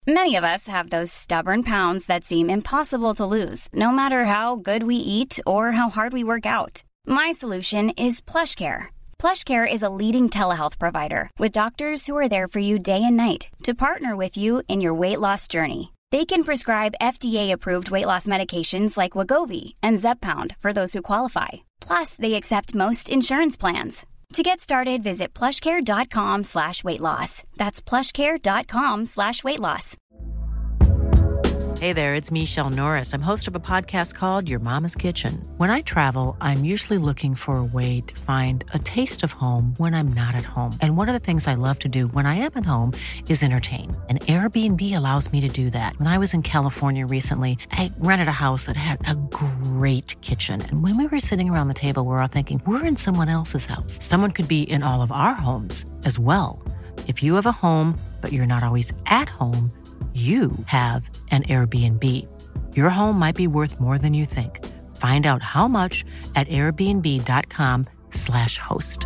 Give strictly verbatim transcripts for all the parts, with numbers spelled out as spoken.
Many of us have those stubborn pounds that seem impossible to lose, no matter how good we eat or how hard we work out. My solution is PlushCare. PlushCare is a leading telehealth provider with doctors who are there for you day and night to partner with you in your weight loss journey. They can prescribe F D A-approved weight loss medications like Wegovy and Zepbound for those who qualify. Plus, they accept most insurance plans. To get started, visit plushcare.com slash weight loss. That's plushcare.com slash weight loss. Hey there, it's Michelle Norris. I'm host of a podcast called Your Mama's Kitchen. When I travel, I'm usually looking for a way to find a taste of home when I'm not at home. And one of the things I love to do when I am at home is entertain. And Airbnb allows me to do that. When I was in California recently, I rented a house that had a great kitchen. And when we were sitting around the table, we were all thinking, we're in someone else's house. Someone could be in all of our homes as well. If you have a home, but you're not always at home, you have an Airbnb. Your home might be worth more than you think. Find out how much at airbnb.com slash host.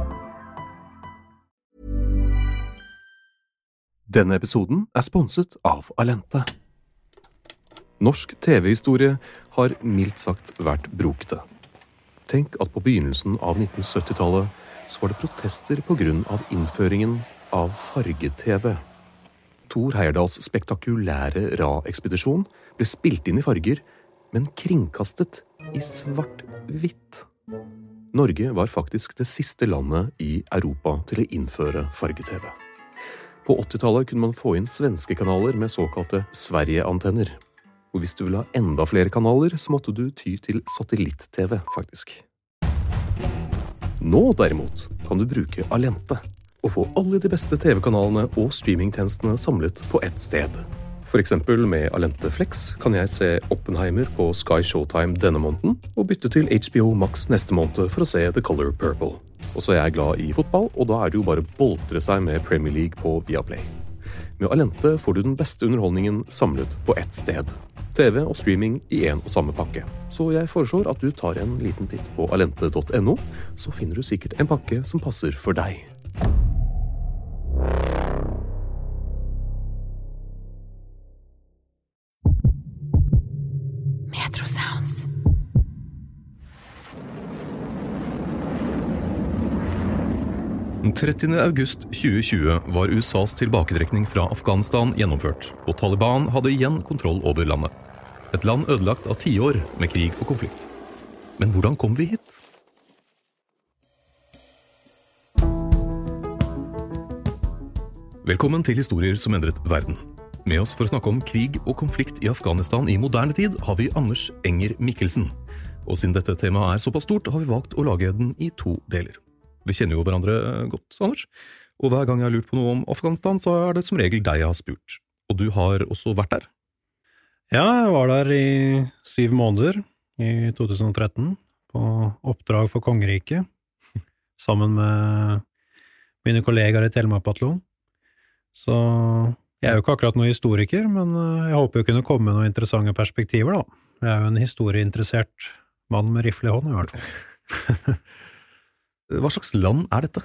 Denne episoden er sponset av Alente. Norsk T V-historie har mildt sagt vært brokete. Tenk at på begynnelsen av nitten sytti-tallet så var det protester på grunn av innføringen av farge-T V. Thor Heyerdahls spektakulære Ra-ekspedisjon ble spilt inn i farger, men kringkastet i svart-hvitt. Norge var faktisk det siste landet i Europa til å innføre farge-T V. På åttitallet kunne man få inn svenske kanaler med såkalte Sverige-antenner. Og hvis du ville ha enda flere kanaler, så måtte du ty til satellitt-T V, faktisk. Nå derimot kan du bruke Alente og få alle de beste T V-kanalene og streamingtjenestene samlet på ett sted. For eksempel med Alente Flex kan jeg se Oppenheimer på Sky Showtime denne måneden, og bytte til H B O Max neste måned for å se The Color Purple. Og så er jeg glad i fotball, og da er det jo bare å boltre seg med Premier League på Viaplay. Med Alente får du den beste underholdningen samlet på ett sted. T V og streaming i en og samme pakke. Så jeg foreslår at du tar en liten titt på alente punktum no, så finner du sikkert en pakke som passer for deg. Metro Sounds. Den trettiende august tjue tjue var U S A's tilbaketrekning fra Afghanistan gjennomført, og Taliban hadde igjen kontroll over landet. Et land ødelagt av tiår med krig og konflikt. Men hvordan kom vi hit? Velkommen til Historier som endret verden. Med oss for å snakke om krig og konflikt i Afghanistan i moderne tid har vi Anders Enger Mikkelsen. Og siden dette temaet er såpass stort, har vi valgt å lage den i to deler. Vi kjenner jo hverandre godt, Anders. Og hver gang jeg har lurt på noe om Afghanistan, så er det som regel deg jeg har spurt. Og du har også vært der. Ja, jeg var der i syv måneder i to tusen og tretten på oppdrag for Kongeriket, sammen med mine kollegaer i Telemark-bataljonen. Så jeg er jo ikke akkurat noen historiker, men jeg håper jo kunne komme med noen interessante perspektiver da. Jeg er jo en historieinteressert mann med rifle i hånd i hvert fall. Hva slags land er dette?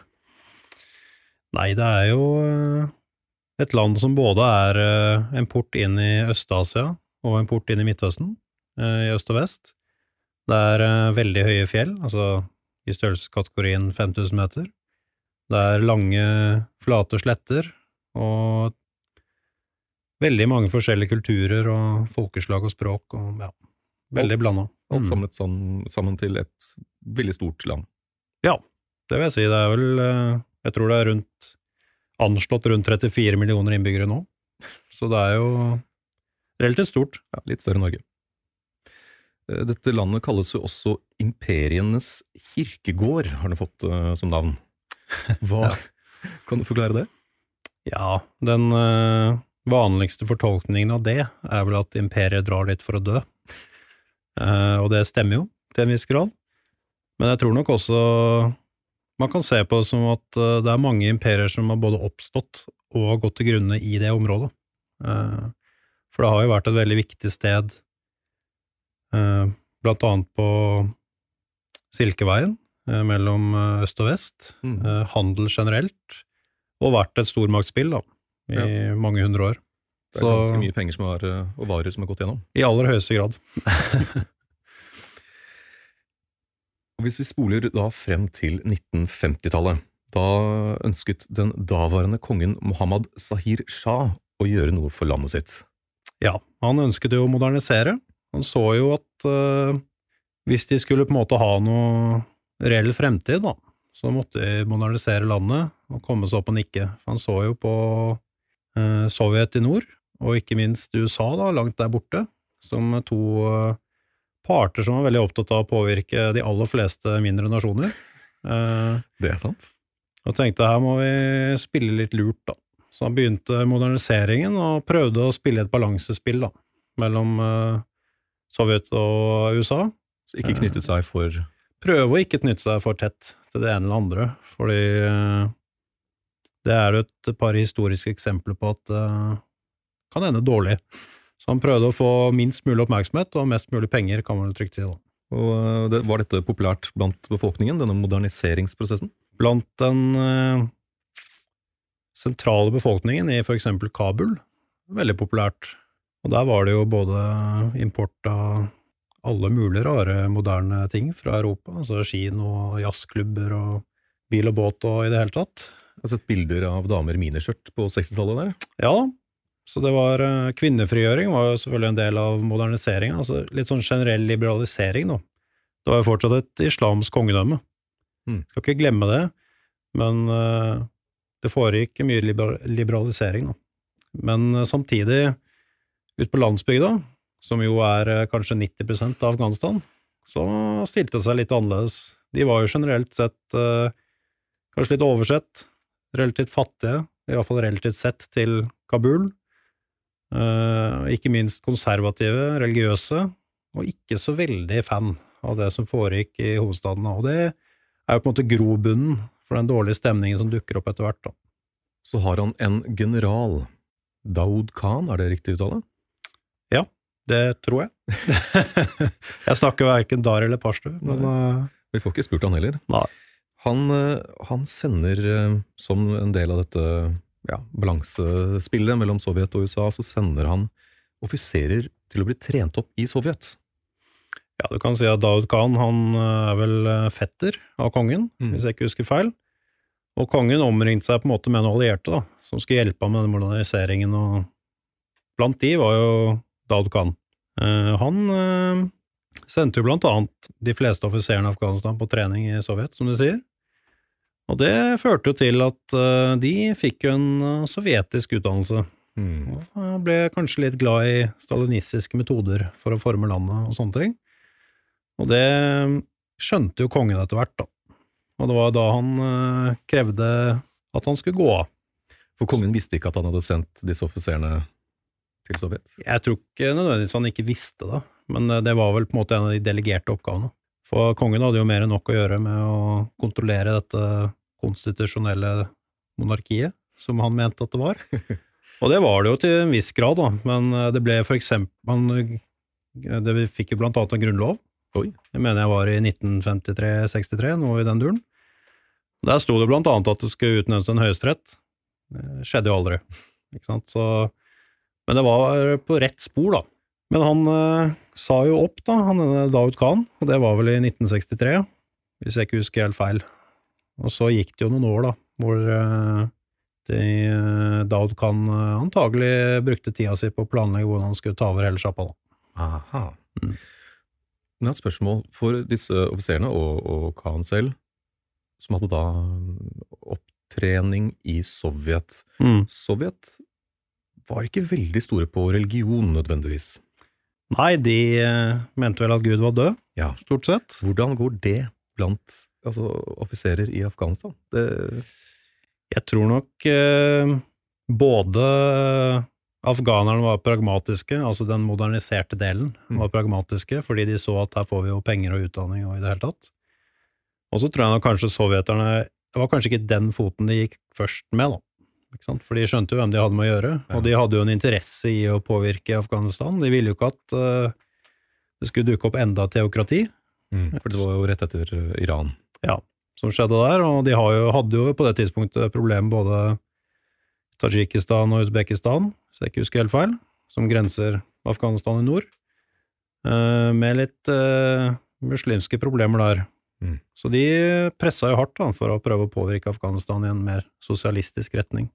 Nei, det er jo et land som både er en port inn i Øst-Asia og en port inn i Midtøsten, i øst og vest. Det er veldig høye fjell, altså i størrelseskategorien fem tusen meter. Det er lange, flate sletter, og veldig mange forskjellige kulturer og folkeslag og språk, og ja, veldig blandet. Alt samlet sammen, sammen til et veldig stort land. Ja, det vil jeg si. Det er vel, jeg tror det er rundt, anslått rundt trettifire millioner innbyggere nå. Så det er jo relativt stort. Ja, litt større enn Norge. Dette landet kalles jo også imperienes kirkegård, har det fått uh, som navn. Hva? Ja. Kan du forklare det? Ja, den uh, vanligste fortolkningen av det er vel at imperiet drar litt for å dø. Uh, og det stemmer jo til en viss grad. Men jeg tror nok også man kan se på det som at uh, det er mange imperier som har både oppstått og gått til grunne i det området. Uh, for det har jo vært et veldig viktig sted, uh, blant annet på Silkeveien, uh, mellom uh, øst og vest, mm. uh, handel generelt, og vært et stormaktsspill da, i ja. mange hundre år. Det er så, ganske mye penger som er, og varer som har gått gjennom. I aller høyeste grad. Og hvis vi spoler da frem til nitten femti-tallet, da ønsket den daværende kongen Mohammad Zahir Shah å gjøre noe for landet sitt. Ja, han ønsket jo å modernisere. Han så jo at uh, hvis de skulle på en måte ha noe reell fremtid, da, så måtte de modernisere landet og komme seg opp og nikke. Han så jo på uh, Sovjet i nord, og ikke minst U S A da, langt der borte, som to uh, parter som var veldig opptatt av å påvirke de aller fleste mindre nasjoner. Uh, det er sant. Og tenkte her må vi spille litt lurt da. Så han begynte moderniseringen og prøvde å spille et balansespill da, mellom uh, Sovjet og U S A. Så ikke knyttet seg for... Uh, prøve å ikke knytte seg for tett til det ene eller andre, fordi uh, det er jo et par historiske eksempler på at det uh, kan ende dårlig. Så han prøvde å få minst mulig oppmerksomhet og mest mulig penger, kan man jo trygt si da. Og det, var dette populært blant befolkningen, denne moderniseringsprosessen? Blant den uh, sentrale befolkningen i for eksempel Kabul, veldig populært. Og der var det jo både import av alle mulige rare moderne ting fra Europa, altså kino, jazzklubber og bil og båt og i det hele tatt. Jeg har sett bilder av damer i miniskjørt på seksti-tallet der. Ja, så det var kvinnefrigjøring var jo selvfølgelig en del av moderniseringen, altså litt sånn generell liberalisering da. Det var jo fortsatt et islamsk kongedømme. Mm. Skal ikke glemme det, men uh, det foregikk mye liber liberalisering da. Men uh, samtidig, ut på landsbygda, som jo er uh, kanskje nitti prosent av Afghanistan, så stilte det seg litt annerledes. De var jo generelt sett uh, kanskje litt oversett, relativt fattige, i hvert fall relativt sett til Kabul, uh, ikke minst konservative, religiøse, og ikke så veldig fan av det som foregikk i hovedstaden, og det er jo på en måte grobunnen for den dårlige stemningen som dukker opp etter hvert da. Så har han en general, Daoud Khan, er det riktig uttale? Ja, det tror jeg. Jeg snakker hverken dar eller pashtu, men... Uh, Vi får ikke spurt han heller. Nei. Han, han sender, som en del av dette ja, balansespillet mellom Sovjet og U S A, så sender han offiserer til å bli trent opp i Sovjet. Ja, du kan si at Daoud Khan, han er vel fetter av kongen, mm. hvis jeg ikke husker feil. Og kongen omringte seg på en måte med noen allierte da, som skulle hjelpe ham med den moderniseringen, og blant de var jo Daoud Khan. Uh, han uh, sendte jo blant annet de fleste offiserene i Afghanistan på trening i Sovjet, som de sier. Og det førte jo til at uh, de fikk jo en uh, sovjetisk utdannelse. Mm. Og ble kanskje litt glad i stalinistiske metoder for å forme landet og sånne ting. Og det skjønte jo kongen etter hvert da. Og det var da han uh, krevde at han skulle gå av. For kongen visste ikke at han hadde sendt disse offiserene til Sovjet? Jeg tror ikke nødvendigvis han ikke visste det, men det var vel på en måte en av de delegerte oppgavene. For kongen hadde jo mer enn nok å gjøre med å kontrollere dette konstitusjonelle monarkiet, som han mente at det var. Og det var det jo til en viss grad da, men det ble for eksempel, det fikk jo blant annet en grunnlov. Oi. Jeg mener jeg var i nitten femtitre sekstitre, nå i den duren. Der stod det blant annet at det skulle utnevnes en høyesterett. Det skjedde jo aldri, ikke sant? Så, men det var på rett spor da. Men han eh, sa jo opp da, han er Daoud Khan, og det var vel i nitten sekstitre, hvis jeg ikke husker helt feil. Og så gikk det jo noen år da, hvor eh, de, eh, Daoud Khan eh, antagelig brukte tida si på å planlegge hvordan han skulle ta over hele sjappa da. Aha. Mm. Men jeg har et spørsmål for disse offiserene og, og Khan selv, som hadde da opptrening i Sovjet. Mm. Sovjet var ikke veldig store på religion nødvendigvis. Nei, de eh, mente vel at Gud var død, ja. Stort sett. Hvordan går det blant altså, offiserer i Afghanistan? Det... Jeg tror nok eh, både afghanerne var pragmatiske, altså den moderniserte delen var pragmatiske, fordi de så at her får vi jo penger og utdanning og i det hele tatt. Og så tror jeg nok kanskje sovjeterne, det var kanskje ikke den foten de gikk først med da, ikke sant? For de skjønte jo hvem de hadde med å gjøre, ja. Og de hadde jo en interesse i å påvirke Afghanistan. De ville jo ikke at uh, det skulle dukke opp enda teokrati. Mm, for det var jo rett etter Iran. Ja, som skjedde der, og de har jo, hadde jo på det tidspunktet problem både Tajikistan og Uzbekistan, så jeg ikke husker helt feil, som grenser Afghanistan i nord, uh, med litt uh, muslimske problemer der. Mm. Så de presset jo hardt da, for å prøve å påvirke Afghanistan i en mer sosialistisk retning.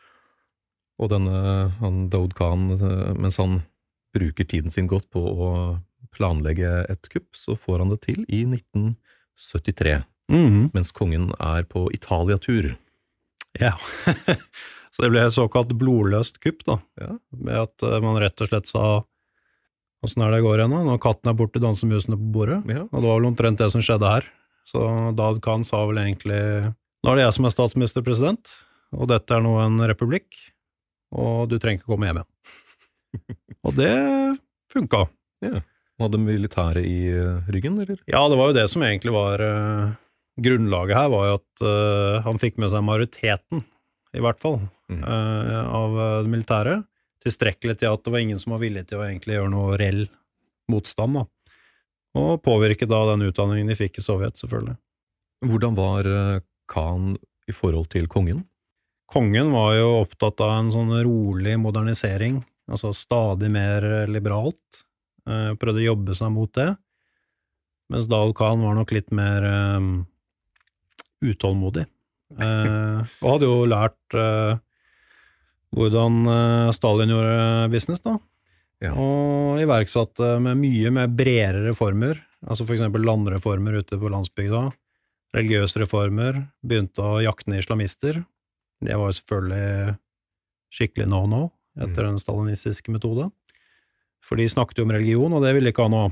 Og denne, han Daud Khan, mens han bruker tiden sin godt på å planlegge et kupp, så får han det til i nitten syttitre, Mm. mens kongen er på Italia-tur. Ja, så det ble et såkalt blodløst kupp da, Ja. med at uh, man rett og slett sa, hvordan er det går igjen da, når katten er borte, danser musene på bordet, Ja. og det var vel omtrent det som skjedde her. Så Daud Khan sa vel egentlig, nå er det jeg som er statsminister-president, og dette er nå en republikk, og du trenger ikke komme hjem igjen. Og det funka. Ja. Han hadde militæret i uh, ryggen, eller? Ja, det var jo det som egentlig var uh, grunnlaget her, var jo at uh, han fikk med seg majoriteten, i hvert fall, Mm. uh, av uh, det militære, tilstrekkelig til at det var ingen som var villig til å egentlig gjøre noe reell motstand, da. Og påvirket da den utdanningen de fikk i Sovjet, selvfølgelig. Hvordan var uh, Khan i forhold til kongen? Kongen var jo opptatt av en sånn rolig modernisering, altså stadig mer liberalt, uh, prøvde å jobbe seg mot det, mens Daud Khan var nok litt mer um, utålmodig. Uh, og hadde jo lært uh, hvordan uh, Stalin gjorde business da, Ja. og iverksatte med mye mer bredere reformer, altså for eksempel landreformer ute på landsbygda, religiøse reformer, begynte å jakte ned islamister. Det var jo selvfølgelig skikkelig no-no etter Mm. den stalinistiske metode, for de snakket jo om religion, og det ville ikke han ha.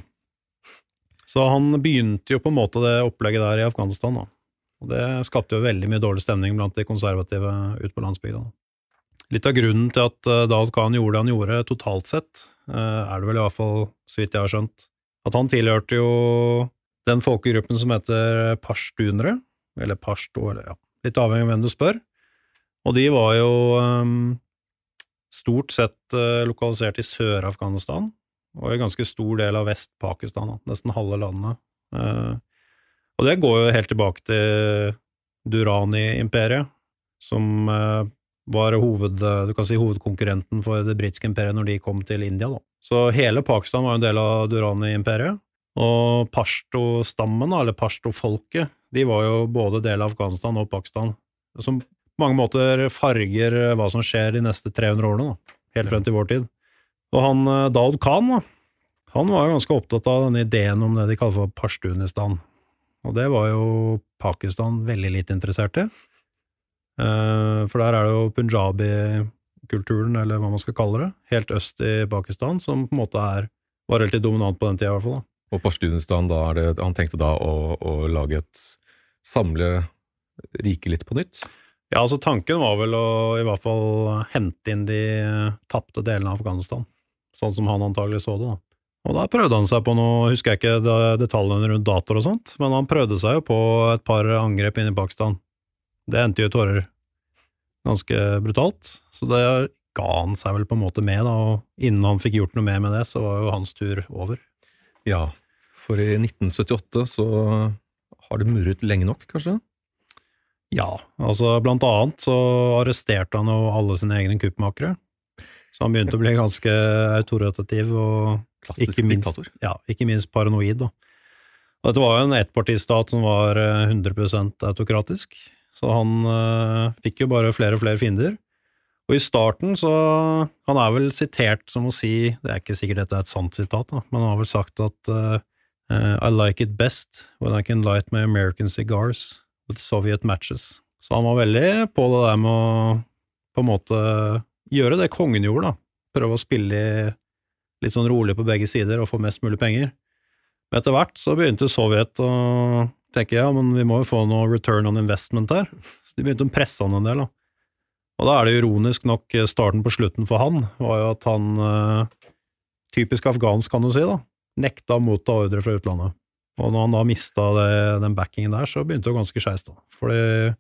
Så han begynte jo på en måte det opplegget der i Afghanistan da. Og det skapte jo veldig mye dårlig stemning blant de konservative ut på landsbygda. Litt av grunnen til at uh, Daud Khan gjorde det han gjorde totalt sett, uh, er det vel i hvert fall, så vidt jeg har skjønt, at han tilhørte jo den folkegruppen som heter pashtunere, eller pashto, eller ja, litt avhengig av hvem du spør. Og de var jo um, stort sett uh, lokalisert i Sør-Afghanistan, og en ganske stor del av Vest-Pakistan, da, nesten halve landet. Uh, og det går jo helt tilbake til Durrani-imperiet, som uh, var hoved, du kan si hovedkonkurrenten for det britiske imperiet når de kom til India da. Så hele Pakistan var en del av Durrani-imperiet, og Pashto-stammen, eller Pashto-folket, de var jo både del av Afghanistan og Pakistan, som på mange måter farger hva som skjer de neste tre hundre årene da, helt frem til vår tid. Og han Daud Khan da, han var jo ganske opptatt av denne ideen om det de kaller for Pashtunistan, og det var jo Pakistan veldig lite interessert i. Uh, for der er det jo Punjabi-kulturen, eller hva man skal kalle det, helt øst i Pakistan, som på en måte er, var relativt dominant på den tiden i hvert fall da. Og Pashtunistan, da er det, han tenkte da å, å lage et samle rike litt på nytt? Ja, altså tanken var vel å i hvert fall hente inn de tappte delene av Afghanistan, sånn som han antagelig så det da. Og da prøvde han seg på noe, husker jeg ikke detaljene rundt datoer og sånt, men han prøvde seg jo på et par angrep inn i Pakistan. Det endte jo i tårer ganske brutalt, så det ga han seg vel på en måte med da, og innen han fikk gjort noe mer med det, så var jo hans tur over. Ja, for i nitten syttiåtte så har det murret lenge nok, kanskje? Ja, altså blant annet så arresterte han jo alle sine egne kuppmakere, så han begynte å bli ganske autoritativ og Klassisk ikke minst, diktator. ja, ikke minst paranoid da. Og dette var jo en ettpartistat som var hundre prosent autokratisk, så han uh, fikk jo bare flere og flere fiender. Og i starten så, han er vel sitert som å si, det er ikke sikkert dette er et sant sitat da, men han har vel sagt at uh, I like it best when I can light my American cigars with Soviet matches. Så han var veldig på det der med å på en måte gjøre det kongen gjorde da, prøve å spille litt sånn rolig på begge sider og få mest mulig penger. Men etter hvert så begynte Sovjet å tenke, ja, men vi må jo få noe return on investment her. Så de begynte å presse han en del da. Og da er det ironisk nok starten på slutten for han, var jo at han, typisk afghansk kan du si da, nekta å motta ordre fra utlandet. Og når han da mistet det, den backingen der, så begynte det jo ganske skeist da. Fordi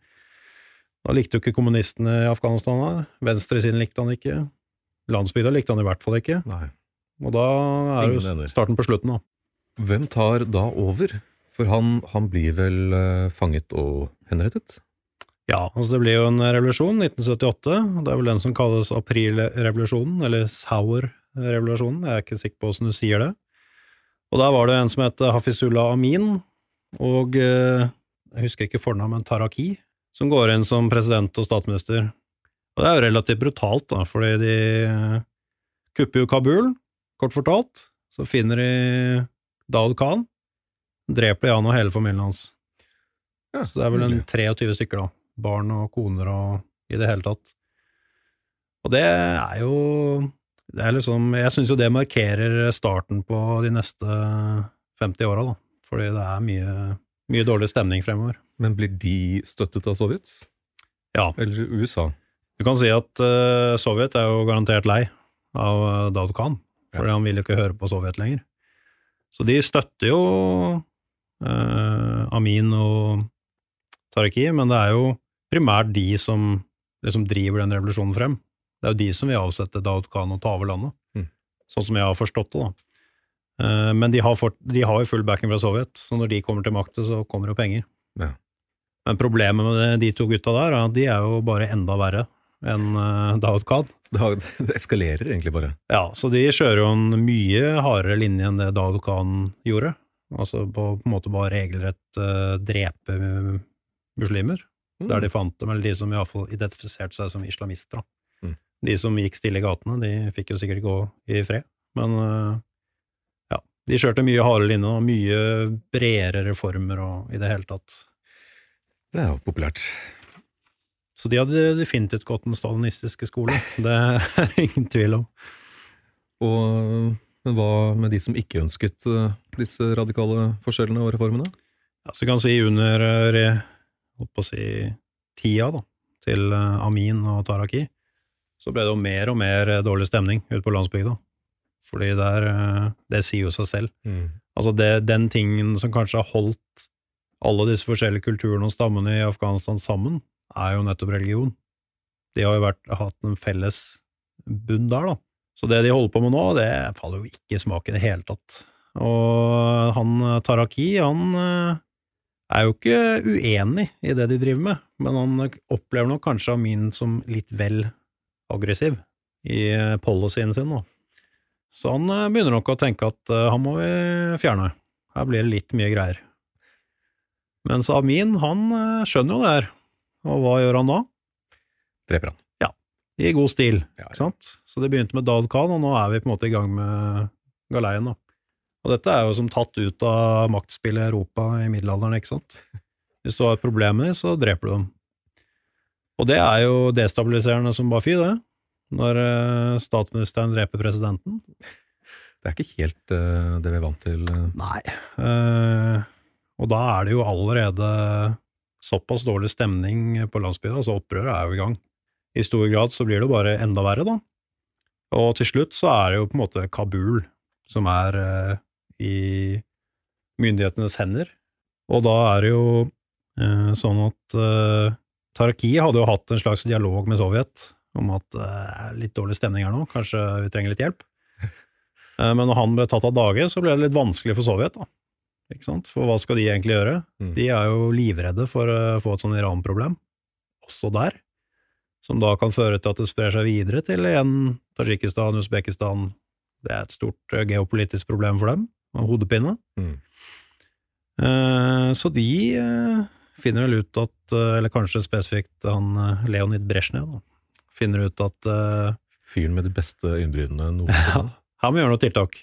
da likte jo ikke kommunistene i Afghanistan da. Venstresiden likte han ikke. Landsbygda likte han i hvert fall ikke. Nei. Og da er det Ingen jo ener. starten på slutten da. Hvem tar da over? For han, han blir vel uh, fanget og henrettet? Ja, altså det ble jo en revolusjon, nitten syttiåtte, det er vel den som kalles aprilrevolusjonen, eller Saur-revolusjonen, jeg er ikke sikker på hvordan du sier det. Og der var det en som het Hafizullah Amin, og jeg husker ikke fornavn, men Taraki, som går inn som president og statsminister. Og det er jo relativt brutalt da, fordi de kupper jo Kabul, kort fortalt, så finner de Daud Khan, dreper de han og hele familien hans. Ja, så det er vel en treogtyve stykker da, barn og koner og i det hele tatt. Og det er jo, det er liksom, jeg synes jo det markerer starten på de neste femti åra da, fordi det er mye, mye dårlig stemning fremover. Men blir de støttet av Sovjet? Ja. Eller U S A? Du kan si at uh, Sovjet er jo garantert lei av uh, Daud Khan, fordi ja. Han vil jo ikke høre på Sovjet lenger. Så de støtter jo uh, Amin og Taraki, men det er jo primært de som liksom driver den revolusjonen frem. Det er jo de som vil avsette Daud Khan og ta over landet, mm. sånn som jeg har forstått det da. Uh, men de har, fort, de har jo full backing fra Sovjet, så når de kommer til makten så kommer det penger. Ja. Men problemet med de to gutta der, er at de er jo bare enda verre enn uh, Daud Khan. Det, har, det eskalerer egentlig bare. Ja, så de kjører jo en mye hardere linje enn det Daud Khan gjorde. Altså på, på en måte bare regelrett uh, drepe muslimer, mm. der de fant dem, eller de som i hvert fall identifiserte seg som islamister. Mm. De som gikk stille i gatene, de fikk jo sikkert gå i fred. Men uh, ja, de kjørte mye hardere linje og mye bredere reformer og i det hele tatt. Det er jo populært. Så de hadde definitivt gått den stalinistiske skole. Det er ingen tvil om. Og, men hva med de som ikke ønsket uh, disse radikale forskjellene og reformene? Ja, så kan si under uh, på å si, tida da, til uh, Amin og Taraki, så ble det jo mer og mer dårlig stemning ute på landsbygda. Fordi der, uh, det sier jo seg selv. Mm. Altså det, den tingen som kanskje har holdt alle disse forskjellige kulturene og stammene i Afghanistan sammen, er jo nettopp religion. De har jo vært, hatt en felles bunn der da. Så det de holder på med nå, det faller jo ikke i smak i det hele tatt. Og han Taraki, han er jo ikke uenig i det de driver med, men han opplever nok kanskje Amin som litt vel aggressiv i policyen sin nå. Så han begynner nok å tenke at han må vi fjerne. Her blir det litt mye greier. Mens Amin, han skjønner jo det her. Og hva gjør han da? Dreper han. Ja, i god stil. Ja, ja. Ikke sant? Så det begynte med Daud Khan, og nå er vi på en måte i gang med galeien da. Og dette er jo som tatt ut av maktspillet i Europa i middelalderen, ikke sant? Hvis du har et problem med det, så dreper du dem. Og det er jo destabiliserende som bare fy, det. Når uh, statsministeren dreper presidenten. Det er ikke helt uh, det vi er vant til. Uh. Nei. Uh, Og da er det jo allerede såpass dårlig stemning på landsbygda, altså opprøret er jo i gang. I stor grad så blir det jo bare enda verre da. Og til slutt så er det jo på en måte Kabul som er uh, i myndighetenes hender. Og da er det jo uh, sånn at uh, Taraki hadde jo hatt en slags dialog med Sovjet om at det uh, er litt dårlig stemning her nå, kanskje vi trenger litt hjelp. Uh, men når han ble tatt av dage, så ble det litt vanskelig for Sovjet da. Ikke sant? For hva skal de egentlig gjøre? Mm. De er jo livredde for å få et sånn Iran-problem, også der, som da kan føre til at det sprer seg videre til igjen Tajikistan, Uzbekistan. Det er et stort geopolitisk problem for dem, og hodepinne. Mm. Eh, så de eh, finner vel ut at, eller kanskje spesifikt han Leonid Brezhnev, da, finner ut at eh, fyren med de beste øyenbrynene noensinne. Ja, han må gjøre noe tiltak.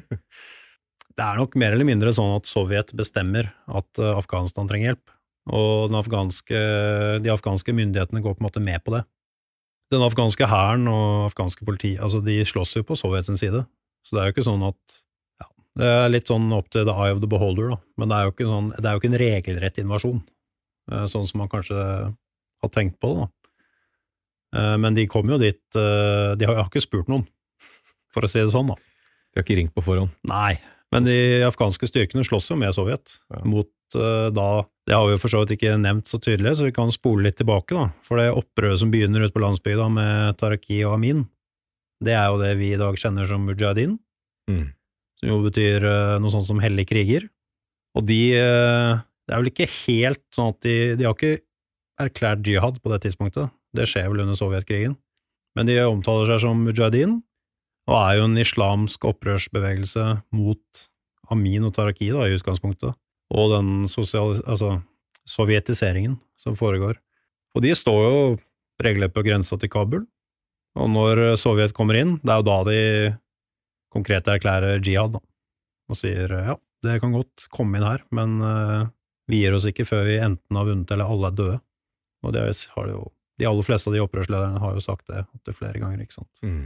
Det er nok mer eller mindre sånn at Sovjet bestemmer at uh, Afghanistan trenger hjelp, og den afghanske, de afghanske myndighetene går på en måte med på det. Den afghanske hæren og afghanske politi, altså de slåss jo på Sovjets side, så det er jo ikke sånn at, ja, det er litt sånn opp til the eye of the beholder da, men det er jo ikke, sånn, det er jo ikke en regelrett invasjon, uh, sånn som man kanskje har tenkt på det da. Uh, men de kom jo dit, uh, de har jo ikke spurt noen, for å si det sånn da. De har ikke ringt på forhånd? Nei. Men de afghanske styrkene slåss jo med Sovjet, ja. Mot uh, da, det har vi jo for så vidt ikke nevnt så tydelig, så vi kan spole litt tilbake da, for det opprøret som begynner ut på landsbygda med Taraki og Amin, det er jo det vi i dag kjenner som Mujahideen, mm. som jo betyr uh, noe sånt som hellig kriger, og de, uh, det er vel ikke helt sånn at de, de har ikke erklært jihad på det tidspunktet. Det skjer vel under Sovjetkrigen. Men de omtaler seg som mujahideen, og er jo en islamsk opprørsbevegelse mot Amin og Taraki da, i utgangspunktet, og den sosialis- altså, sovjetiseringen som foregår. Og de står jo regelrett på grensa til Kabul, og når Sovjet kommer inn, det er jo da de konkret erklærer jihad da, og sier ja, det kan godt komme inn her, men uh, vi gir oss ikke før vi enten har vunnet eller alle er døde. Og det har jo, de aller fleste av de opprørslederne har jo sagt det opptil flere ganger, ikke sant? Mm.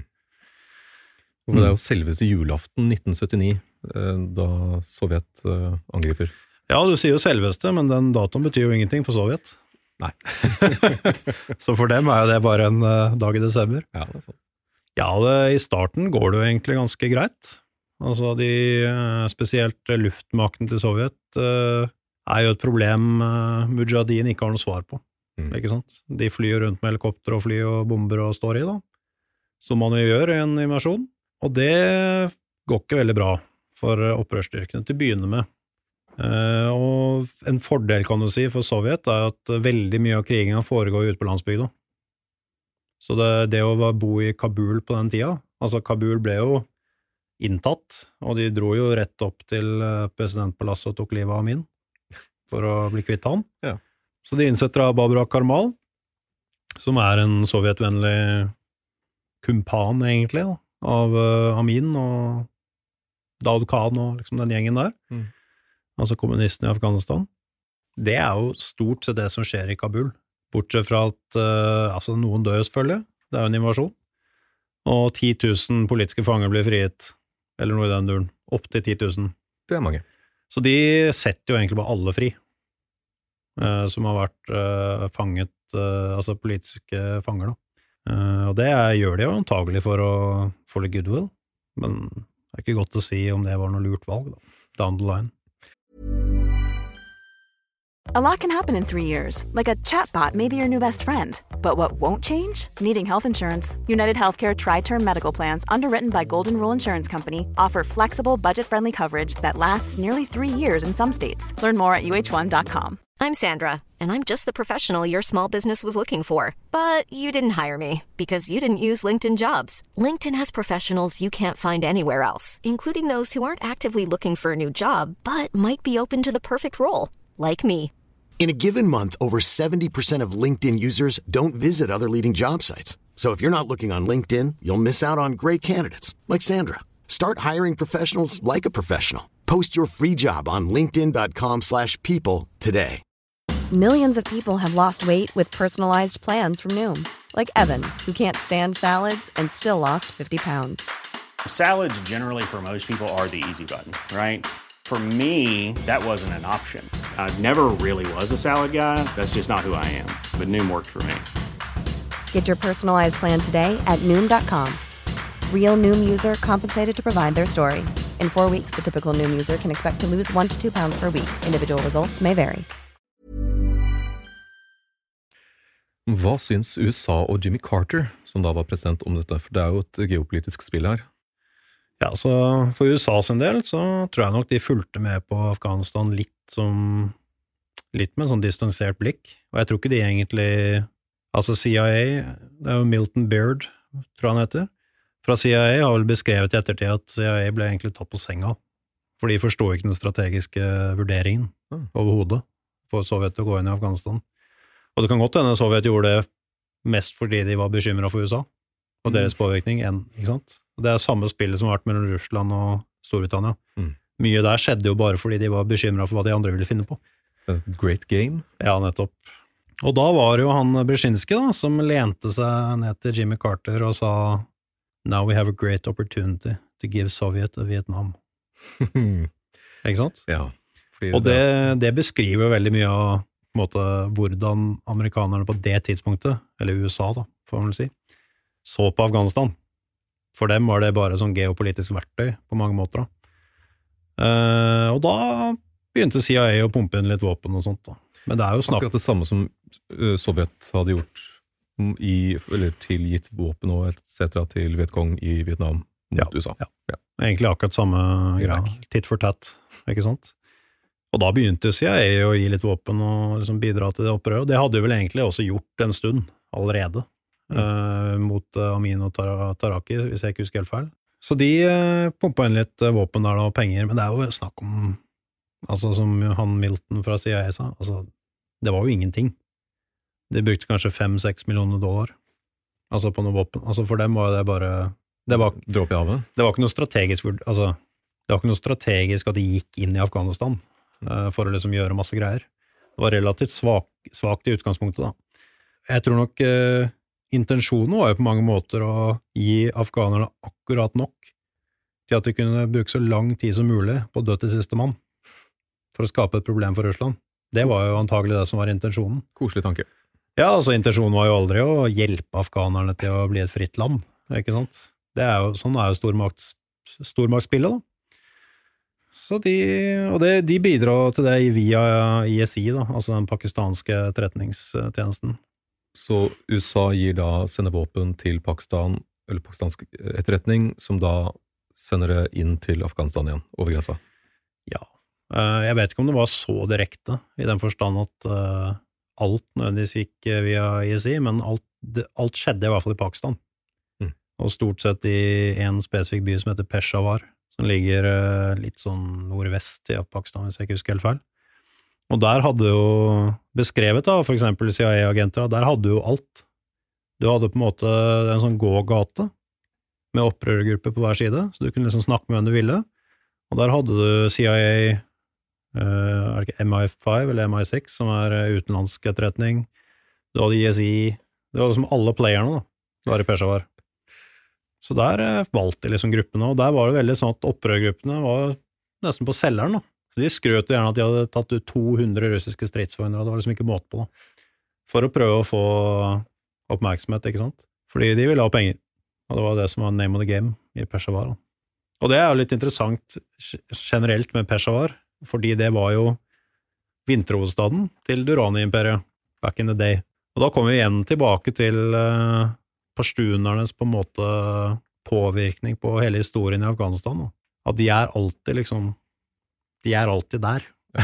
Og det er jo selveste julaften nitten syttini, da Sovjet angriper. Ja, du sier jo selveste, men den datoen betyr jo ingenting for Sovjet. Nei. Så for dem er jo det bare en uh, dag i desember. Ja, det er sant. Ja, det, i starten går det jo egentlig ganske greit. Altså, de, spesielt luftmakten til Sovjet, uh, er jo et problem uh, mujahideen ikke har noe svar på. Mm. Ikke sant? De flyr rundt med helikopter og fly og bomber og står i da. Som man jo gjør i en invasjon. Og det går ikke veldig bra for opprørsstyrkene til å begynne med. Uh, og en fordel kan du si for Sovjet er at veldig mye av krigen foregår ute på landsbygda. Så det, det å bo i Kabul på den tida, altså Kabul ble jo inntatt, og de dro jo rett opp til presidentpalasset og tok livet av Amin for å bli kvitt han. Ja. Så de innsetter av Babur Karmal, som er en sovjetvennlig kumpan egentlig, da, av uh, Amin og Daud Khan og liksom den gjengen der. Mm. Altså kommunistene i Afghanistan. Det er jo stort sett det som skjer i Kabul, bortsett fra at uh, altså noen dør selvfølgelig, det er jo en invasjon, og ti tusen politiske fanger blir frigitt, eller noe i den duren, opp til ti tusen. Det er mange. Så de setter jo egentlig bare alle fri, uh, som har vært uh, fanget, uh, altså politiske fanger da. Uh, og det er, gjør de jo antagelig for å få litt goodwill, men det er ikke godt å si om det var noe lurt valg da, down the line. A lot can happen in three years, like a chatbot may be your new best friend. But what won't change? Needing health insurance. United Healthcare Tri-Term Medical Plans, underwritten by Golden Rule Insurance Company, offer flexible, budget-friendly coverage that lasts nearly three years in some states. Learn more at U H one dot com. I'm Sandra, and I'm just the professional your small business was looking for. But you didn't hire me, because you didn't use LinkedIn Jobs. LinkedIn has professionals you can't find anywhere else, including those who aren't actively looking for a new job, but might be open to the perfect role, like me. In a given month, over seventy percent of LinkedIn users don't visit other leading job sites. So if you're not looking on LinkedIn, you'll miss out on great candidates, like Sandra. Start hiring professionals like a professional. Post your free job on linkedin dot com slash people today. Millions of people have lost weight with personalized plans from Noom. Like Evan, who can't stand salads and still lost fifty pounds. Salads generally for most people are the easy button, right? For me, that wasn't an option. I never really was a salad guy. That's just not who I am. But Noom worked for me. Get your personalized plan today at Noom dot com. Real Noom user compensated to provide their story. In four weeks, the typical Noom user can expect to lose one to two pounds per week. Individual results may vary. Hva syns U S A og Jimmy Carter, som da var president, om dette? For det er jo et geopolitisk spill her. Ja, så for U S A sin del så tror jeg nok de fulgte med på Afghanistan litt som, litt med sånn distansert blikk, og jeg tror ikke de egentlig, altså C I A, det er jo Milton Beard, tror jeg han heter, fra C I A har vel beskrevet i ettertid at C I A ble egentlig tatt på senga, for de forstår ikke den strategiske vurderingen mm. overhodet for Sovjet å gå inn i Afghanistan. Og det kan godt hende Sovjet gjorde det mest fordi de var bekymret for U S A, og deres påvirkning enn, ikke sant? Det er samme spillet som har vært mellom Russland og Storbritannia. Mm. Mye der skjedde jo bare fordi de var bekymret for hva de andre ville finne på. A great game. Ja, nettopp. Og da var jo han Brzezinski da, som lente seg ned til Jimmy Carter og sa «Now we have a great opportunity to give Soviet a Vietnam». Ikke sant? Ja. Og det, det beskriver jo veldig mye av på en måte, hvordan amerikanerne på det tidspunktet, eller U S A da, får man vel si, så på Afghanistan. For dem var det bare sånn geopolitisk verktøy på mange måter. Da. Uh, og da begynte C I A å pumpe inn litt våpen og sånt. Da. Men det er jo snakk... Akkurat det samme som uh, Sovjet hadde gjort i, eller tilgitt våpen og et cetera til Vietcong i Vietnam mot ja, U S A. Ja. Ja. Egentlig akkurat samme greie. Titt for tatt, ikke sant? Og da begynte C I A å gi litt våpen og liksom bidra til det opprøret, og det hadde jo vel egentlig også gjort en stund allerede, mm. uh, mot uh, Amin og Tar- Taraki, hvis jeg ikke husker helt feil. Så de uh, pumpet inn litt uh, våpen der da, og penger, men det er jo snakk om, altså som han Milton fra C I A sa, altså, det var jo ingenting. De brukte kanskje fem seks millioner dollar, altså på noe våpen, altså for dem var det bare, det var, Dropp i havet? Det var ikke noe strategisk, altså, det var ikke noe strategisk at de gikk inn i Afghanistan, for å liksom gjøre masse greier. Det var relativt svak, svagt i utgangspunktet da. Jeg tror nok eh, intensjonen var jo på mange måter å gi afghanerne akkurat nok til at de kunne bruke så lang tid som mulig på å dø til siste mann for å skape et problem for Russland. Det var jo antagelig det som var intensjonen. Koselig tanke. Ja, altså intensjonen var jo aldri å hjelpe afghanerne til å bli et fritt land, ikke sant? Det er jo, sånn er jo stormakts, stormaktsspillet da. Så de, og det, de bidrar til det via I S I da, altså den pakistanske etterretningstjenesten. Så U S A gir da, sender våpen til Pakistan, eller pakistansk etterretning, som da sender det inn til Afghanistan igjen, over grensa? Ja, jeg vet ikke om det var så direkte, i den forstand at uh, alt nødvendigvis gikk via I S I, men alt, det, alt skjedde i hvert fall i Pakistan. Mm. Og stort sett i en spesifikk by som heter Peshawar, som ligger uh, litt sånn nordvest i Pakistan, hvis jeg ikke husker helt feil. Og der hadde jo beskrevet da, for eksempel C I A-agenter, der hadde jo alt. Du hadde på en måte en sånn gågate med opprørergrupper på hver side, så du kunne liksom snakke med hvem du ville. Og der hadde du C I A, uh, er det ikke M I fem eller M I seks, som er utenlandsk etterretning. Du hadde I S I, det var liksom alle playerne da, var i Peshawar. Så der valgte liksom gruppene, og der var det veldig sånn at opprørgruppene var nesten på selgeren da. Så de skrøt jo gjerne at de hadde tatt ut to hundre russiske stridsvogner, og det var liksom ikke måte på da. For å prøve å få oppmerksomhet, ikke sant? Fordi de ville ha penger, og det var det som var name of the game i Peshawar da. Og det er jo litt interessant generelt med Peshawar, fordi det var jo vinterhovedstaden til Durrani-imperiet, back in the day. Og da kommer vi igjen tilbake til uh, pashtunernes på en måte påvirkning på hele historien i Afghanistan. Da. At de er alltid liksom, de er alltid der.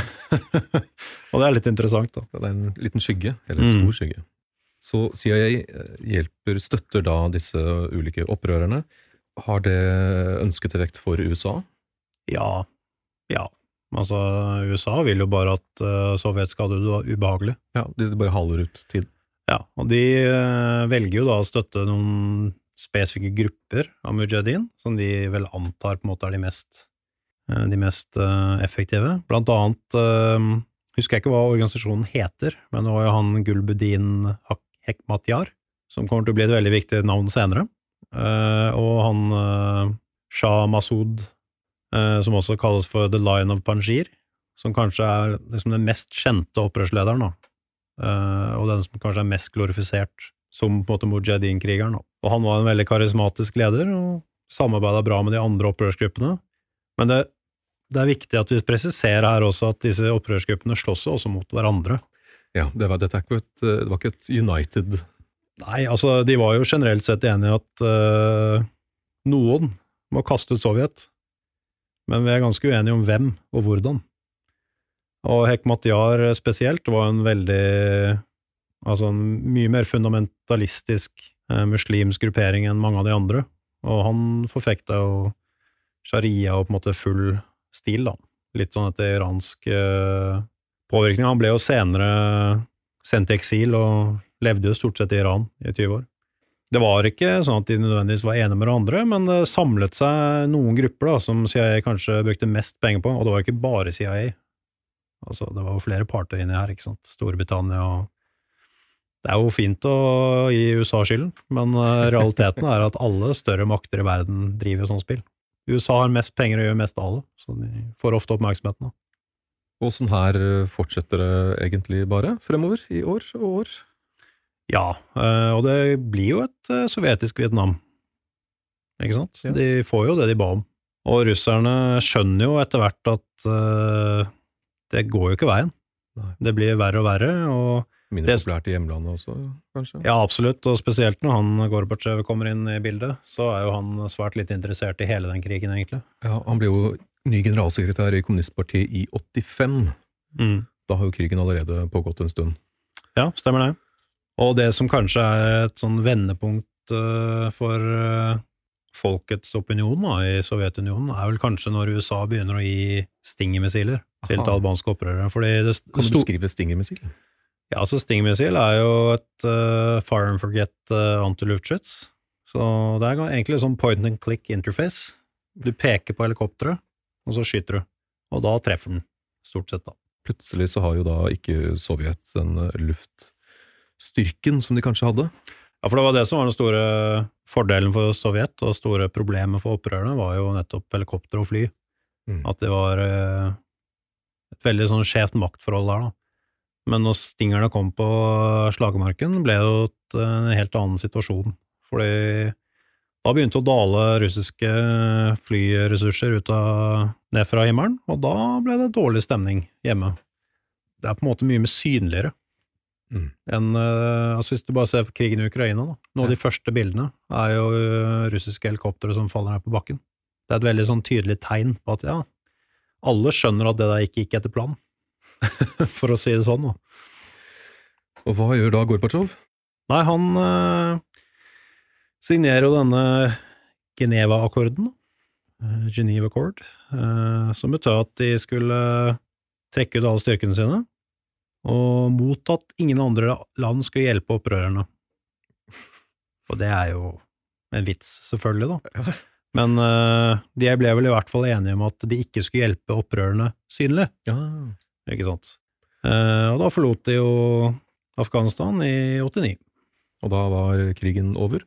Og det er litt interessant da. Det er en liten skygge, eller en stor mm. skygge. Så C I A hjelper, støtter da disse ulike opprørerne. Har det ønsket effekt for U S A? Ja, ja. Altså, U S A vil jo bare at uh, Sovjet skal ha det ubehagelig. Ja, de bare haler ut tid. Ja, og de uh, velger jo da å støtte noen spesifikke grupper av Mujahedin, som de vel antar på en måte er de mest, uh, de mest uh, effektive. Blant annet, uh, husker jeg ikke hva organisasjonen heter, men det var jo han Gulbuddin Hekmatyar, som kommer til å bli et veldig viktig navn senere. Uh, og han uh, Shah Massoud, uh, som også kalles for The Lion of Panjshir, som kanskje er liksom den mest kjente opprørslederen da. Uh, og den som kanskje er mest glorifisert som på en måte Mujahedin-krigeren. Og han var en veldig karismatisk leder, og samarbeidet bra med de andre opprørsgruppene. Men det, det er viktig at vi presiserer her også at disse opprørsgruppene slåss også mot hverandre. Ja, det var, dette er ikke et, det var ikke et United... Nei, altså de var jo generelt sett enige at uh, noen må kaste ut Sovjet, men vi er ganske uenige om hvem og hvordan. Og Hekmatyar spesielt var en veldig, altså en mye mer fundamentalistisk eh, muslimsk gruppering enn mange av de andre, og han forfekta jo sharia og på en måte full stil da, litt sånn etter iransk eh, påvirkning. Han ble jo senere sendt i eksil og levde jo stort sett i Iran i tyve år. Det var ikke sånn at de nødvendigvis var enige med hverandre, men det samlet seg noen grupper da, som C I A kanskje brukte mest penger på, og det var ikke bare C I A. Altså, det var jo flere parter inne her, ikke sant? Storbritannia og... Det er jo fint å gi U S A skylden, men realiteten er at alle større makter i verden driver sånn spill. U S A har mest penger og gjør mest av det, så de får ofte oppmerksomheten. Og sånn her fortsetter det egentlig bare fremover i år og år? Ja, og det blir jo et sovjetisk Vietnam, ikke sant? Ja. De får jo det de ba om. Og russerne skjønner jo etter hvert at uh, det går jo ikke veien. Nei. Det blir verre og verre, og mindre populært i hjemlandet også, kanskje? Ja, absolutt, og spesielt når han Gorbachev kommer inn i bildet, så er jo han svært litt interessert i hele den krigen, egentlig. Ja, han ble jo ny generalsekretær i kommunistpartiet i åttifem, Mm. Da har jo krigen allerede pågått en stund. Ja, stemmer det. Og det som kanskje er et sånn vendepunkt uh, for uh, folkets opinion da, i Sovjetunionen, er vel kanskje når U S A begynner å gi Stinger-missiler til Aha. talibanske opprørere. Fordi det, det Kan du sto... beskrive Stinger-missil? Ja, altså Stinger-missil er jo et uh, fire and forget uh, antiluftskyts. Så det er egentlig sånn point and click interface. Du peker på helikopteret, og så skyter du. Og da treffer den, stort sett da. Plutselig så har jo da ikke Sovjet den luftstyrken som de kanskje hadde. Ja, for det var det som var den store fordelen for Sovjet, og store problemet for opprørerne var jo nettopp helikopter og fly. Mm. At det var uh, et veldig sånn skjevt maktforhold der da. Men når stingerne kom på slagmarken, ble det jo et, en helt annen situasjon. Fordi da begynte å dale russiske flyressurser ut av, ned fra himmelen, og da ble det dårlig stemning hjemme. Det er på en måte mye mer synligere. Mm. Enn, altså hvis du bare ser krigen i Ukraina, da. Nå ja. De første bildene er jo russiske helikoptere som faller ned på bakken. Det er et veldig sånn tydelig tegn på at ja, alle skjønner at det der ikke gikk etter planen. For å si det sånn da. Og hva gjør da Gorbatsjov? Nei, han uh, signerer jo denne Geneva-akkorden, uh, Geneva Accord, uh, som betød at de skulle trekke ut alle styrkene sine, og mot at ingen andre land skulle hjelpe opprørerne. Og det er jo en vits, selvfølgelig da. Ja. Men uh, de ble vel i hvert fall enige om at de ikke skulle hjelpe opprørerne synlig. Ja. Ikke sant? Uh, og da forlot de jo Afghanistan i åttini. Og da var krigen over?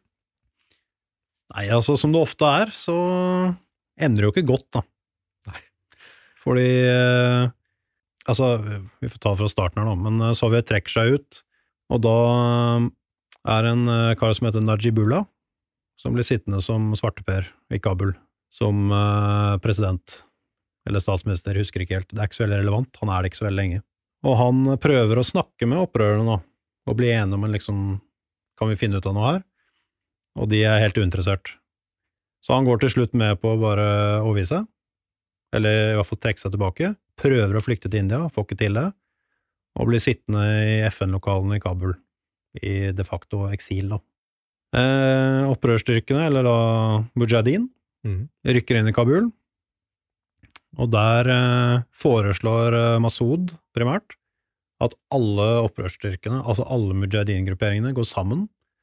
Nei, altså som det ofte er, så ender det jo ikke godt da. Nei. Fordi, uh, altså, vi får ta fra starten her da, men Sovjet trekker seg ut, og da er en uh, kar som heter Najibullah, som blir sittende som svarteper i Kabul, som uh, president. Eller statsminister, husker ikke helt. Det er ikke så veldig relevant. Han er det ikke så veldig lenge. Og han prøver å snakke med opprørerne nå, og bli enige om en liksom, kan vi finne ut av noe her? Og de er helt uinteressert. Så han går til slutt med på å bare overgi seg, eller i hvert fall trekke seg tilbake, prøver å flykte til India, får ikke til det, og blir sittende i F N-lokalene i Kabul, i de facto eksil da. Eh, opprørsstyrkene, eller da Mujahideen, mm. rykker inn i Kabul, og der eh, foreslår eh, Massoud primært at alle opprørsstyrkene, altså alle Mujahideen-grupperingene, går sammen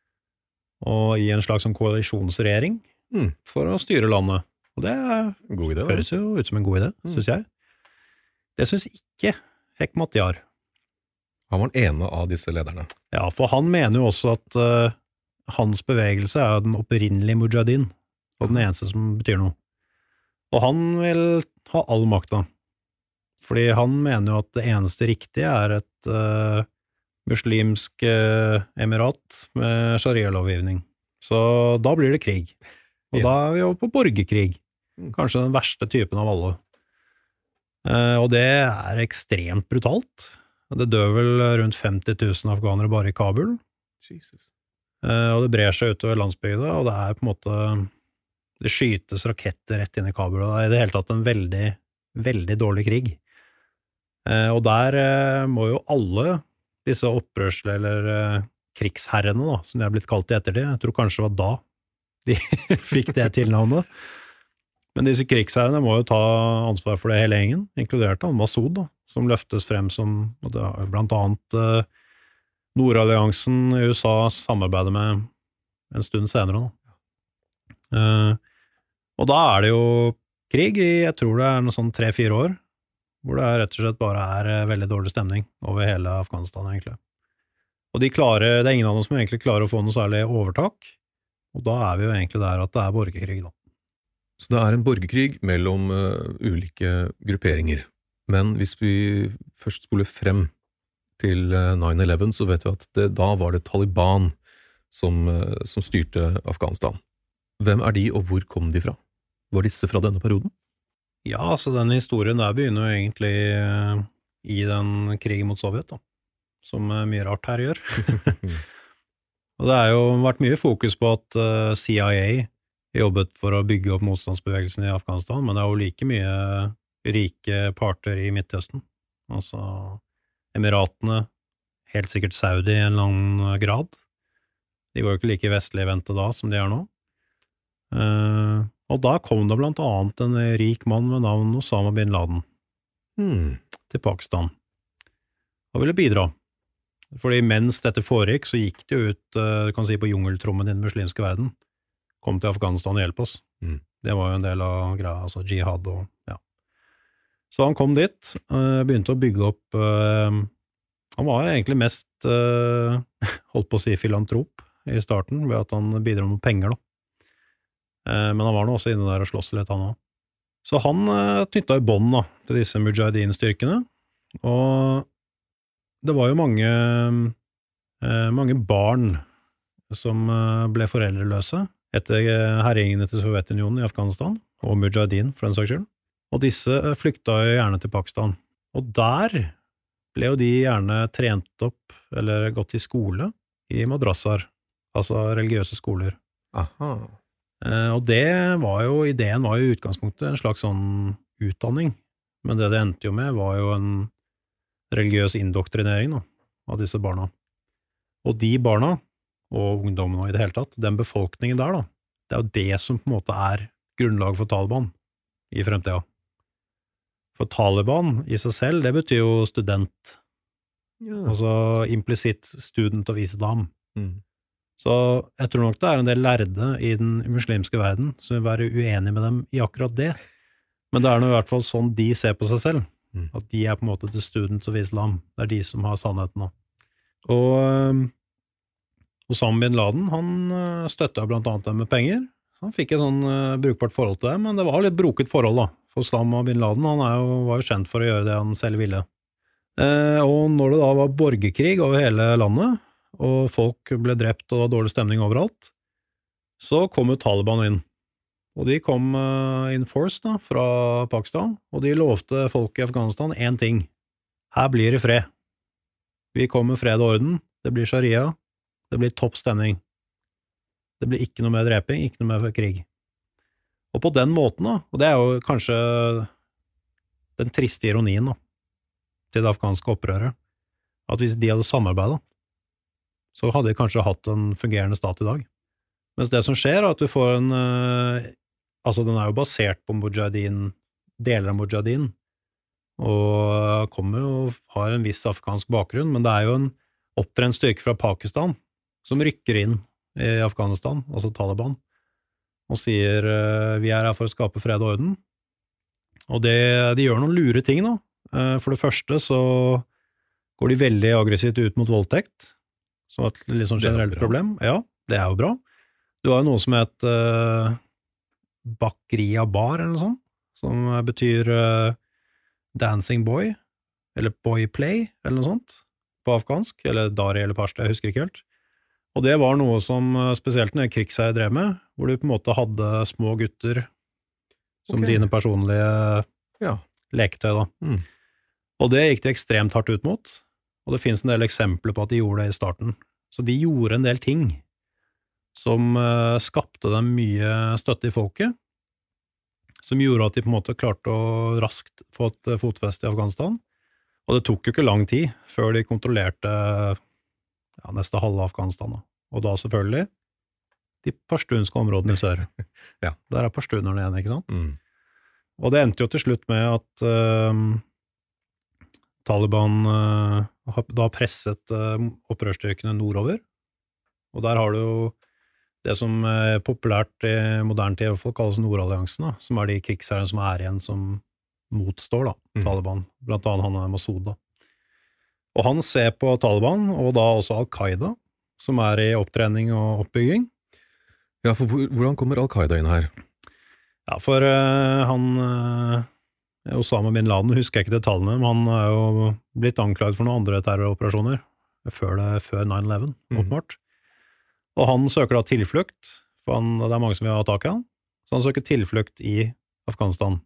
og i en slags sånn koalisjonsregjering mm. for å styre landet. Og det god idé, høres jo ut som en god idé, mm. synes jeg. Det synes ikke Hekmatyar. Han var den ene av disse lederne. Ja, for han mener jo også at uh, hans bevegelse er den opprinnelige Mujahideen, og den eneste som betyr noe. Og han vil ha all makta, fordi han mener jo at det eneste riktige er et uh, muslimsk uh, emirat med sharia-lovgivning. Så da blir det krig. Og ja. Da er vi jo på borgerkrig. Kanskje den verste typen av alle. Uh, og det er ekstremt brutalt. Det dør vel rundt femti tusen afghanere bare i Kabul. Jesus. Uh, og det brer seg utover landsbygda, og det er på en måte... Det skytes raketter rett inn i Kabul, og det er i det hele tatt en veldig, veldig dårlig krig. Eh, og der eh, må jo alle disse opprørsle- eller eh, krigsherrene, da, som de har blitt kalt i ettertid, jeg tror kanskje det var da de fikk det tilnavnet. Men disse krigsherrene må jo ta ansvar for det hele gjengen, inkludert av Massoud, da, som løftes frem som, og det er blant annet eh, Nordalliansen i U S A samarbeider med en stund senere. Da. Eh, og da er det jo krig i, jeg tror det er noe sånn tre-fire år, hvor det er rett og slett bare er veldig dårlig stemning over hele Afghanistan, egentlig. Og de klarer, det er ingen av dem som egentlig klarer å få noe særlig overtak, og da er vi jo egentlig der at det er borgerkrig, da. Så det er en borgerkrig mellom uh, ulike grupperinger. Men hvis vi først spoler frem til uh, nine eleven, så vet vi at det, da var det Taliban som, uh, som styrte Afghanistan. Hvem er de, og hvor kom de fra? Var disse fra denne perioden? Ja, altså den historien der begynner jo egentlig uh, i den krigen mot Sovjet, da. Som uh, mye rart her gjør. Og det har jo vært mye fokus på at uh, C I A jobbet for å bygge opp motstandsbevegelsen i Afghanistan, men det er jo like mye rike parter i Midtøsten, altså Emiratene, helt sikkert Saudi i en eller annen grad. De var jo ikke like vestlig ventet da som de er nå. Uh, og da kom det blant annet en rik mann med navn Osama bin Laden Hmm. til Pakistan og ville bidra. Fordi mens dette foregikk, så gikk det ut, uh, du kan si på jungeltrommen i den muslimske verden, kom til Afghanistan og hjelpe oss. Mm. Det var jo en del av greia, altså jihad og ja. Så han kom dit, uh, begynte å bygge opp, uh, han var egentlig mest, uh, holdt på å si filantrop i starten, ved at han bidrar med penger da. Uh, men han var nå også inne der og slåss litt han også. Så han uh, knyttet i bånd da, til disse mujahideen-styrkene, og det var jo mange, uh, mange barn som uh, ble foreldreløse etter herjingene til Sovjetunionen i Afghanistan, og mujahideen for en saks skyld. Og disse uh, flykta jo gjerne til Pakistan. Og der ble jo de gjerne trent opp, eller gått i skole, i madrassar, altså religiøse skoler. Aha. Eh, og det var jo, ideen var jo i utgangspunktet en slags sånn utdanning, men det det endte jo med var jo en religiøs indoktrinering da, av disse barna. Og de barna, og ungdommene i det hele tatt, den befolkningen der da, det er jo det som på en måte er grunnlag for Taliban i fremtiden. For Taliban i seg selv, det betyr jo student, Ja. altså implisitt student of Islam. Mm. Så jeg tror nok det er en del lærde i den muslimske verden som vil være uenige med dem i akkurat det. Men det er nå i hvert fall sånn de ser på seg selv, Mm. at de er på en måte the students of Islam. Det er de som har sannheten nå. Og um, Osama bin Laden, han uh, støttet blant annet dem med penger. Så han fikk et sånn uh, brukbart forhold til det, men det var litt broket forhold da. For Osama bin Laden, han er jo, var jo kjent for å gjøre det han selv ville. Eh, og når det da var borgerkrig over hele landet, og folk ble drept og det var dårlig stemning overalt, så kom jo Taliban inn. Og de kom uh, in force da, fra Pakistan, og de lovte folk i Afghanistan en ting. Her blir det fred. Vi kommer med fred og orden, det blir sharia, det blir topp stemning. Det blir ikke noe mer dreping, ikke noe mer krig. Og på den måten da, og det er jo kanskje den triste ironien da, til det afghanske opprøret, at hvis de hadde samarbeidet, så hadde de kanskje hatt en fungerende stat i dag. Mens det som skjer er at du får en, uh, altså den er jo basert på mujahideen, deler av mujahideen, og kommer jo, har en viss afghansk bakgrunn, men det er jo en opptrent styrke fra Pakistan som rykker inn i Afghanistan, altså Taliban, og sier uh, vi er her for å skape fred og orden. Og det, de gjør noen lure ting nå. Uh, for det første så går de veldig aggressivt ut mot voldtekt, som er et litt sånn generelt problem. Ja, det er jo bra. Du har jo noe som heter uh, Bakria Bar, eller noe sånt, som betyr uh, dancing boy, eller boy play, eller noe sånt, på afghansk, eller dari eller pashto, jeg husker ikke helt. Og det var noe som spesielt når krigsherrer drev med, hvor du på en måte hadde små gutter som Ok. dine personlige Ja. leketøy da. Mm. Og det gikk de ekstremt hardt ut mot, og det finnes en del eksempler på at de gjorde det i starten. Så de gjorde en del ting som uh, skapte dem mye støtte i folket, som gjorde at de på en måte klarte å raskt få et uh, fotfeste i Afghanistan. Og det tok jo ikke lang tid før de kontrollerte ja, neste halve Afghanistan. Da. Og da selvfølgelig de pashtunske områdene i sør. Ja. Der er pashtunerne igjen, ikke sant? Mm. Og det endte jo til slutt med at uh, Taliban uh, da presset uh, opprørsstyrkene nordover. Og der har du jo det som uh, populært i moderne tid i hvert fall kalles Nordalliansen, da, som er de krigsherrene som er igjen som motstår da, Mm. Taliban. Blant annet han er Massoud da. Og han ser på Taliban, og da også Al-Qaida, som er i opptrening og oppbygging. Ja, for hvor- hvordan kommer Al-Qaida inn her? Ja, for uh, han uh, Osama bin Laden, husker jeg ikke detaljene, men han er jo blitt anklaget for noen andre terroroperasjoner før, det, før nine eleven, Mhm. åpenbart. Og han søker da tilflukt, for han, det er mange som vil ha tak i han, så han søker tilflukt i Afghanistan.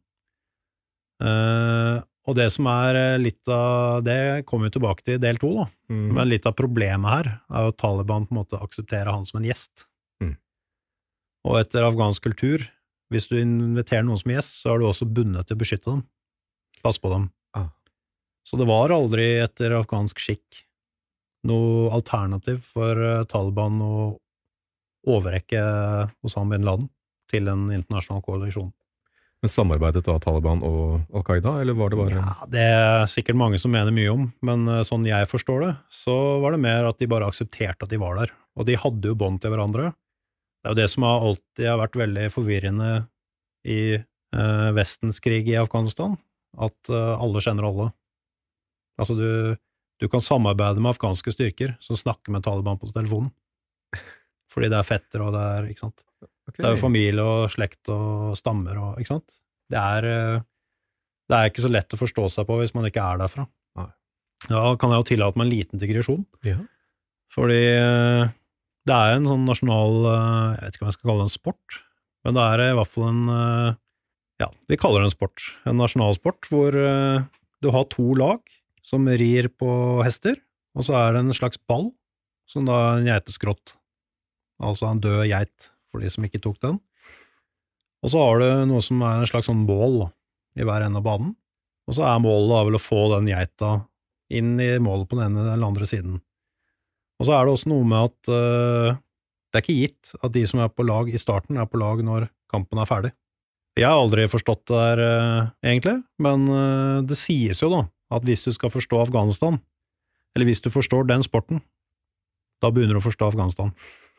Uh, og det som er litt av, det kommer vi tilbake til i del to da, Mm. men litt av problemet her er jo at Taliban på en måte aksepterer han som en gjest. Mm. Og etter afghansk kultur, hvis du inviterer noen som gjest, så er du også bundet til å beskytte dem. Pass på dem. Ah. Så det var aldri etter afghansk skikk noe alternativ for Taliban å overrekke Osama bin Laden til en internasjonal koalisjon. Men samarbeidet da Taliban og Al-Qaida, eller var det bare... Ja, det er sikkert mange som mener mye om, men sånn jeg forstår det, så var det mer at de bare aksepterte at de var der. Og de hadde jo bånd til hverandre. Det er jo det som har alltid har vært veldig forvirrende i eh, Vestens krig i Afghanistan, at eh, alle kjenner alle. Altså du, du kan samarbeide med afghanske styrker som snakker med Taliban på telefonen. Fordi det er fetter og det er, ikke sant? Okay. Det er jo familie og slekt og stammer og, ikke sant? Det er, det er ikke så lett å forstå seg på hvis man ikke er derfra. Nei. Da kan jeg jo tillate meg en liten digresjon. Ja. Fordi det er en sånn nasjonal, jeg vet ikke hva jeg skal kalle det en sport, men det er i hvert fall en, ja, vi kaller det en sport, en nasjonalsport hvor du har to lag som rir på hester, og så er det en slags ball, som da er en geiteskrott, altså en død geit, for de som ikke tok den. Og så har du noe som er en slags sånn mål i hver ende av banen, og så er målet da vel å få den geita inn i målet på den ene eller andre siden. Og så er det også noe med at uh, det er ikke gitt at de som er på lag i starten er på lag når kampen er ferdig. Jeg har aldri forstått det her uh, egentlig, men uh, det sies jo da at hvis du skal forstå Afghanistan, eller hvis du forstår den sporten, da begynner du å forstå Afghanistan.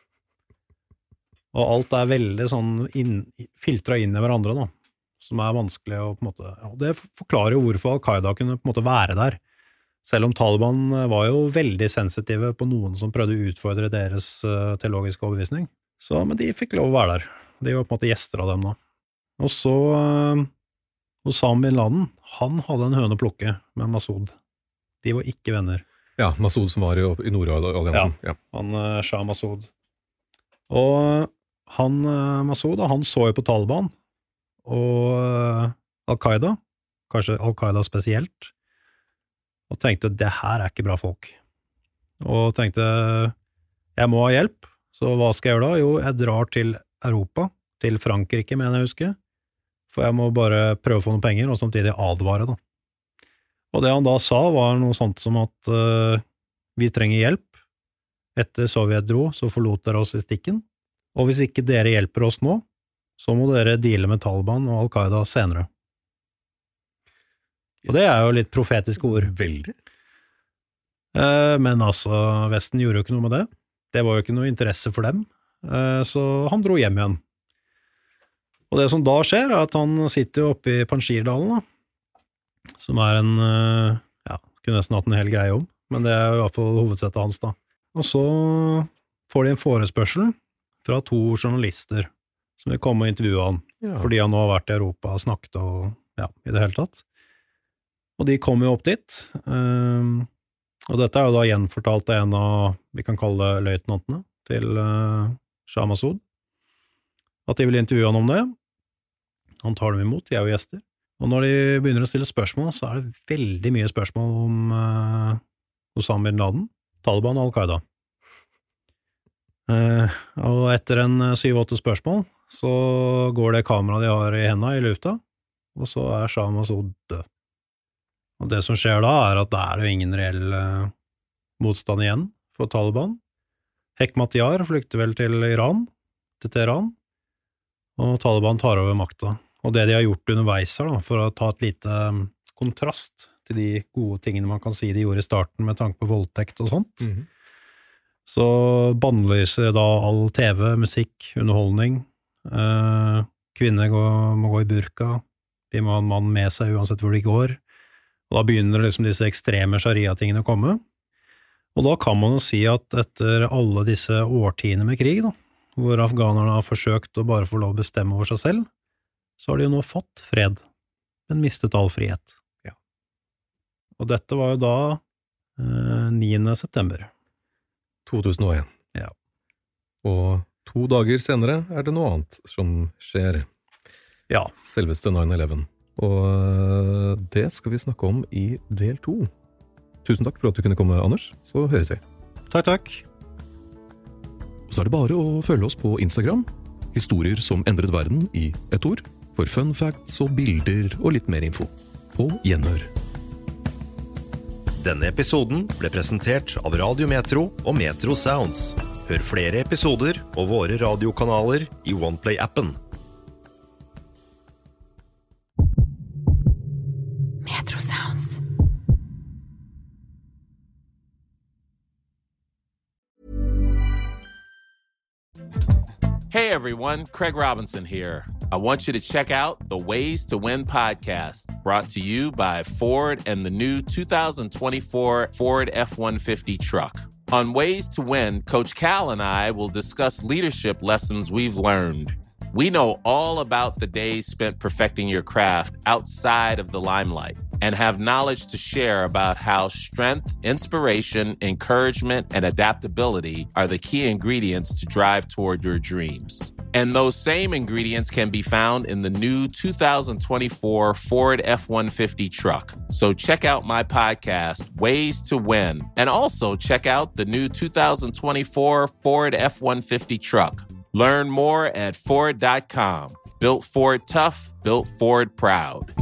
Og alt er veldig sånn inn, filtret inn i hverandre da, som er vanskelig å på en måte, ja, det forklarer jo hvorfor Al-Qaida kunne på en måte være der. Selv om Taliban var jo veldig sensitive på noen som prøvde å utfordre deres uh, teologiske overbevisning. Så, men de fikk lov å være der. De var på en måte gjester av dem da. Og så, uh, Osama bin Laden, han hadde en høne å plukke med Masoud. De var ikke venner. Ja, Masoud som var i, i Nord-alliansen. Ja, ja, han uh, Shah Masoud. Og han, uh, Masoud, han så jo på Taliban, og uh, Al-Qaida, kanskje Al-Qaida spesielt, og tenkte, det her er ikke bra folk. Og tenkte, jeg må ha hjelp, så hva skal jeg gjøre da? Jo, jeg drar til Europa, til Frankrike, mener jeg husker, for jeg må bare prøve å få noen penger, og samtidig advare da. Og det han da sa var noe sånt som at uh, vi trenger hjelp. Etter Sovjet dro, så forlot dere oss i stikken, og hvis ikke dere hjelper oss nå, så må dere deale med Taliban og Al-Qaida senere. Og det er jo litt profetiske ord. Veldig. Eh, men altså, Vesten gjorde jo ikke noe med det. Det var jo ikke noe interesse for dem. Eh, så han dro hjem igjen. Og det som da skjer, er at han sitter jo oppe i Panjshirdalen, da, som er en, eh, ja, kunne nesten hatt en hel greie om, men det er jo i hvert fall hovedsettet hans da. Og så får de en forespørsel fra to journalister som vil komme og intervjue han, ja. Fordi han nå har vært i Europa og snakket og, ja, i det hele tatt. Og de kom jo opp dit, um, og dette er jo da gjenfortalt av en av, vi kan kalle det løytnantene, til uh, Shah Masoud, at de vil intervjue han om det. Han tar dem imot, de er jo gjester. Og når de begynner å stille spørsmål, så er det veldig mye spørsmål om uh, Osama bin Laden, Taliban og Al-Qaida. Uh, og etter en syv-åtte spørsmål, så går det kamera de har i hendene i lufta, og så er Shah Masoud død. Og det som skjer da er at det er jo ingen reell uh, motstand igjen for Taliban. Hekmatyar flykter vel til Iran, til Teheran, og Taliban tar over makta. Og det de har gjort underveis her da, for å ta et lite um, kontrast til de gode tingene man kan si de gjorde i starten med tanke på voldtekt og sånt, mm-hmm. så bannlyser da all T V, musikk, underholdning. Uh, kvinner går, må gå i burka, de må ha en mann med seg uansett hvor de går. Og da begynner liksom disse ekstreme sharia-tingene å komme. Og da kan man jo si at etter alle disse årtiene med krig, da, hvor afghanerne har forsøkt å bare få lov å bestemme over seg selv, så har de jo nå fått fred, men mistet all frihet. Ja. Og dette var jo da eh, niende september. to tusen og en. Ja. Og to dager senere er det noe annet som skjer. Ja. Selveste nine eleven. Og det skal vi snakke om i del to. Tusen takk for at du kunne komme, Anders. Så høres vi. Takk, takk. Så er det bare å følge oss på Instagram. Historier som endret verden i ett ord. For fun facts og bilder og litt mer info. På gjenhør. Denne episoden ble presentert av Radio Metro og Metro Sounds. Hør flere episoder og våre radiokanaler i OnePlay-appen. Metro Sounds. Hey everyone, Craig Robinson here. I want you to check out the Ways to Win podcast, brought to you by Ford and the new two thousand twenty-four Ford F one fifty truck. On Ways to Win, Coach Cal and I will discuss leadership lessons we've learned. We know all about the days spent perfecting your craft outside of the limelight and have knowledge to share about how strength, inspiration, encouragement, and adaptability are the key ingredients to drive toward your dreams. And those same ingredients can be found in the new two thousand twenty-four Ford F one fifty truck. So check out my podcast, Ways to Win, and also check out the new two thousand twenty-four Ford F one fifty truck. Learn more at Ford dot com. Built Ford tough, built Ford proud.